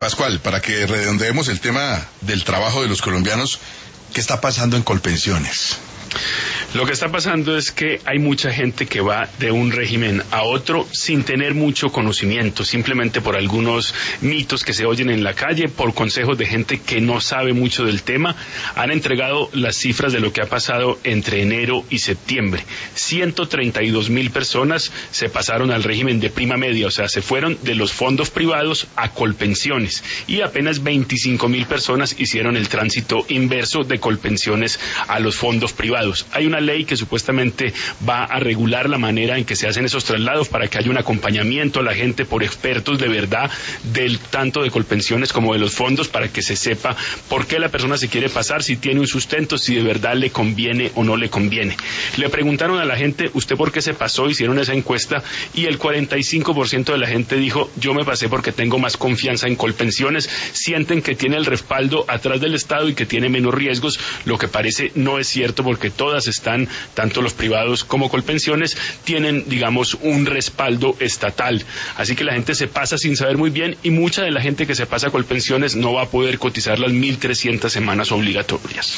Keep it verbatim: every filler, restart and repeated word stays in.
Pascual, para que redondeemos el tema del trabajo de los colombianos, ¿qué está pasando en Colpensiones? Lo que está pasando es que hay mucha gente que va de un régimen a otro sin tener mucho conocimiento, simplemente por algunos mitos que se oyen en la calle, por consejos de gente que no sabe mucho del tema. Han entregado las cifras de lo que ha pasado entre enero y septiembre. ciento treinta y dos mil personas se pasaron al régimen de prima media, o sea, se fueron de los fondos privados a Colpensiones, y apenas veinticinco mil personas hicieron el tránsito inverso de Colpensiones a los fondos privados. Hay una ley que supuestamente va a regular la manera en que se hacen esos traslados para que haya un acompañamiento a la gente por expertos de verdad, del tanto de Colpensiones como de los fondos, para que se sepa por qué la persona se quiere pasar, si tiene un sustento, si de verdad le conviene o no le conviene. Le preguntaron a la gente, ¿usted por qué se pasó? Hicieron esa encuesta y el cuarenta y cinco por ciento de la gente dijo, yo me pasé porque tengo más confianza en Colpensiones, sienten que tiene el respaldo atrás del Estado y que tiene menos riesgos, lo que parece no es cierto, porque todas están, tanto los privados como Colpensiones, tienen, digamos, un respaldo estatal. Así que la gente se pasa sin saber muy bien, y mucha de la gente que se pasa a Colpensiones no va a poder cotizar las mil trescientas semanas obligatorias.